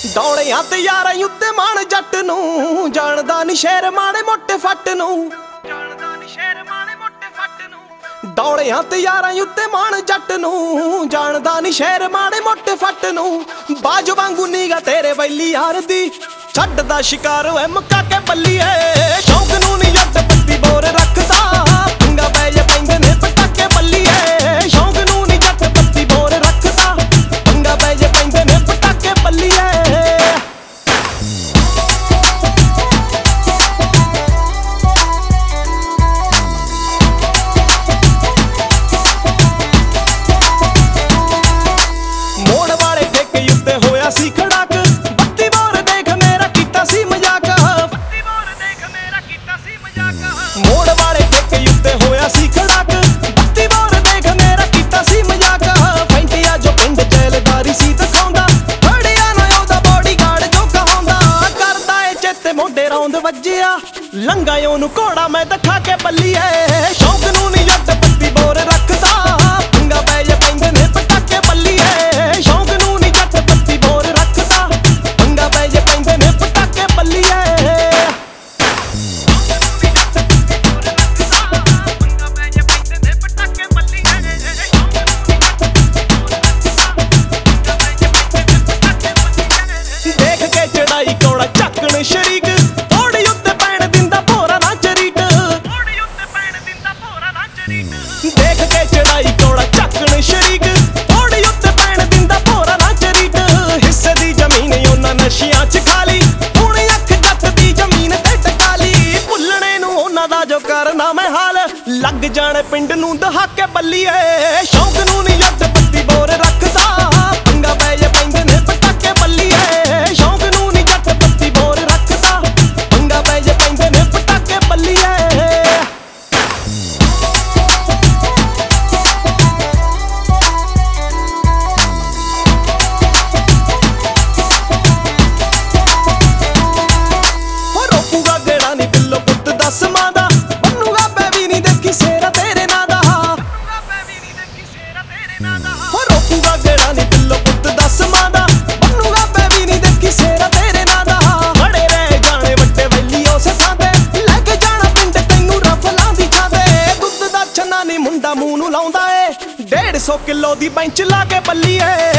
ਦੌੜਿਆਂ ਤੇ ਯਾਰਾਂ ਉੱਤੇ ਮਾਣ ਜੱਟ ਨੂੰ, ਜਾਣਦਾ ਨੀ ਸ਼ੇਰ ਮਾੜੇ ਮੋਟੇ ਫੱਟ ਨੂੰ, ਜਾਣਦਾ ਨੀ ਸ਼ੇਰ ਮਾੜੇ ਮੋਟੇ ਫੱਟ ਨੂੰ। ਦੌੜਿਆਂ ਤੇ ਯਾਰਾਂ ਉੱਤੇ ਮਾਣ ਜੱਟ ਨੂੰ, ਜਾਣਦਾ ਨੀ ਸ਼ੇਰ ਮਾੜੇ ਮੋਟੇ ਫੱਟ ਨੂੰ। ਬਾਜ ਵਾਂਗੂ ਨੀਗਾ ਤੇਰੇ ਵੈਲੀ ਯਾਰ ਦੀ, ਛੱਡਦਾ ਸ਼ਿਕਾਰ ਓਏ ਮੁਕਾ ਕੇ ਬੱਲੀਏ। ਸ਼ੌਂਕ ਨੂੰ ਨੀ ਜੱਟ ਪੱਤੀ ਬੋਰ ਰੱਖਦਾ, ਪੰਗਾ ਪੈ ਜੇ ਪੈਂਦੇ ਨੇ ਪਟਾਕੇ ਬੱਲੀਏ। ਸ਼ੌਂਕ ਨੂੰ ਨੀ ਜੱਟ ਪੱਤੀ ਬੋਰ ਰੱਖਦਾ, ਪੰਗਾ ਪੈ ਜੇ ਪੈਂਦੇ ਨੇ ਪਟਾਕੇ ਬੱਲੀਏ। ਮੋੜ ਵਾਲੇ ਠੇਕੇ ਉੱਤੇ ਹੋਇਆ ਸੀ ਖੜਾਕ, ਬੱਤੀ ਬੋਰ ਦੇਖ ਮੇਰਾ ਕੀਤਾ ਸੀ ਮਜ਼ਾਕ, ਬੱਤੀ ਬੋਰ ਦੇਖ ਮੇਰਾ ਕੀਤਾ ਸੀ ਮਜ਼ਾਕ। ਮੋੜ ਵਾਲੇ ਠੇਕੇ ਉੱਤੇ ਹੋਇਆ ਸੀ ਖੜਾਕ, ਬੱਤੀ ਬੋਰ ਦੇਖ ਮੇਰਾ ਕੀਤਾ ਸੀ ਮਜ਼ਾਕ। ਫੈਂਟਿਆ ਜੋ ਪਿੰਡ ਜੈਲਦਾਰੀ ਸੀ ਦਿਖਾਉਂਦਾ, ਫੜਿਆ ਨਾ ਉਹਦਾ ਬੋਡੀਗਾਰਡ ਜੋ ਕਹਾਉਂਦਾ। ਕਰਦਾ ਏ ਚੇਤੇ ਮੋਢੇ ਰੌਂਦ ਵੱਜਿਆ, ਲੰਘਾ ਉਹਨੂੰ ਘੋੜਾ ਮੈਂ ਦਿਖਾ ਕੇ ਬੱਲੀਏ। ਸ਼ੌਂਕ ਨੂੰ ਨੀ ਜੱਟ ਪੱਤੀ ਬੋਰ ਰੱਖਦਾ, ਪੰਗਾ ਪੈ ਜੇ ਪੈਂਦੇ ਨੇ ਪਟਾਕੇ ਬੱਲੀਏ। ਸ਼ੌਂਕ ਨੂੰ ਨੀ ਜੱਟ ਪੱਤੀ ਬੋਰ ਰੱਖਦਾ, ਪੰਗਾ ਪੈ ਜੇ ਪੈਂਦੇ ਨੇ ਪਟਾਕੇ ਬੱਲੀਏ। ਦੇਖ ਕੇ ਚੜਾਈ ਕੋੜਾ ਚੱਕਣ ਸ਼ਰੀਕ, ਥੋੜੀ ਉੱਤੇ ਪੈਣ ਦਿੰਦਾ ਭੋਰਾ ਨਾ ਚਰੀਟ, ਥੋੜੀ ਉੱਤੇ ਪੈਣ ਦਿੰਦਾ ਭੋਰਾ ਨਾ ਚਰੀਟ। ਦੇਖ ਕੇ ਚੜਾਈ ਕੋੜਾ ਚੱਕਣ ਸ਼ਰੀਕ, ਥੋੜੀ ਉੱਤੇ ਪੈਣ ਦਿੰਦਾ ਭੋਰਾ ਨਾ ਚਰੀਟ। ਹਿੱਸੇ ਦੀ ਜ਼ਮੀਨ ਉਹਨਾਂ ਨਸ਼ਿਆਂ 'ਚ ਖਾਲੀ, ਹੁਣ ਅੱਖ ਜੱਟ ਦੀ ਜ਼ਮੀਨ ਤੇ ਟਕਾ ਲਈ। ਭੁੱਲਣੇ ਨੂੰ ਉਹਨਾਂ ਦਾ ਜੋ ਕਰਨਾ ਮੈਂ ਹਾਲ, ਲੱਗ ਜਾਣੇ ਪਿੰਡ ਨੂੰ ਦਹਾਕੇ ਬੱਲੀਏ। ਸ਼ੌਂਕ ਨੂੰ ਨੀ ਜੱਟ ਪੱਤੀ ਬੋਰ ਰੱਖਦਾ, ਪੰਗਾ ਪੈ ਜੇ ਪੈਂਦੇ ਨੇ ਪਟਾਕੇ ਬੱਲੀਏ। ਸ਼ੌਂਕ ਨੂੰ ਨੀ ਜੱਟ ਪੱਤੀ ਬੋਰ ਰੱਖਦਾ, ਪੰਗਾ ਪੈ ਜੇ ਪੈਂਦੇ ਨੇ ਪਟਾਕੇ ਬੱਲੀਏ। ਹੋ ਰੋਕੂਗਾ ਗੇੜਾ ਨੀ ਬਿੱਲੋ ਪੁੱਤ ਦਸ ਮਾਂ ਦਾ, ਬੰਨੂਗਾ ਬੇਬੀ ਨੀ ਦੇਖੀ ਸੇਰਾ ਤੇਰੇ ਨਾਂ ਦਾ, ਹੋ ਰੋਕੂਗਾ ਗੇੜਾ ਨੀ ਬਿੱਲੋ ਪੁੱਤ ਦਸ ਮਾਂ ਦਾ, ਬੰਨੂਗਾ ਬੇਬੀ ਨੀ ਦੇਖੀ ਸੇਰਾ ਤੇਰੇ ਨਾਂ ਦਾ। ਖੜੇ ਰਹਿ ਜਾਣੇ ਵੱਡੇ ਵੈਲੀ ਉਸੇ ਥਾਂ ਤੇ, ਲੈ ਕੇ ਜਾਣਾ ਪਿੰਡ ਤੈਨੂੰ ਰਫਲਾਂ ਦੀ ਛਾਂ ਤੇ। ਦੁੱਧ ਦਾ ਛੰਨਾ ਨੀ ਮੁੰਡਾ ਮੂੰਹ ਨੂੰ ਲਾਉਂਦਾ ਏ, 150 ਕਿਲੋ ਦੀ ਬੈਂਚ ਲਾ ਕੇ ਬੱਲੀਏ।